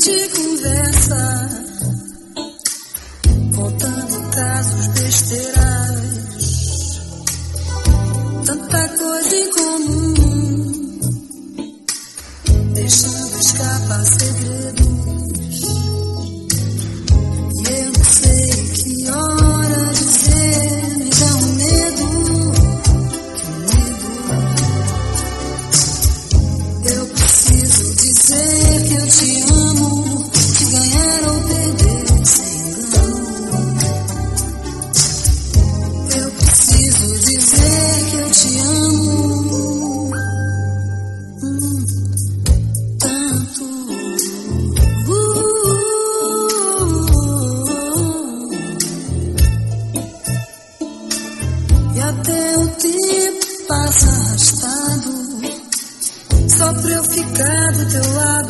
de conversa, contando casos besteirais, tanta coisa em comum, deixando escapar segredos. E eu não sei que hora dizer, me dá um medo. Eu preciso dizer que eu te amo, que ganhar ou perder sem engano. Eu preciso dizer que eu te amo tanto. E até o tempo passa arrastado, só pra eu ficar do teu lado.